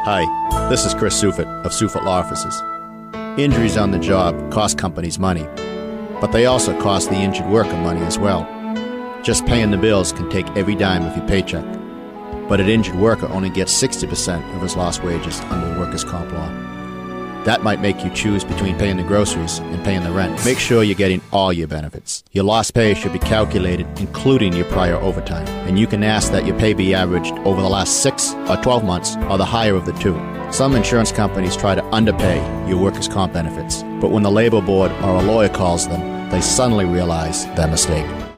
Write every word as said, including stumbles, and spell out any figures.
Hi, this is Chris Sufit of Sufit Law Offices. Injuries on the job cost companies money, but they also cost the injured worker money as well. Just paying the bills can take every dime of your paycheck, but an injured worker only gets sixty percent of his lost wages under the workers' comp law. That might make you choose between paying the groceries and paying the rent. Make sure you're getting all your benefits. Your lost pay should be calculated including your prior overtime, and you can ask that your pay be averaged over the last six or twelve months or the higher of the two. Some insurance companies try to underpay your workers' comp benefits, but when the labor board or a lawyer calls them, they suddenly realize their mistake.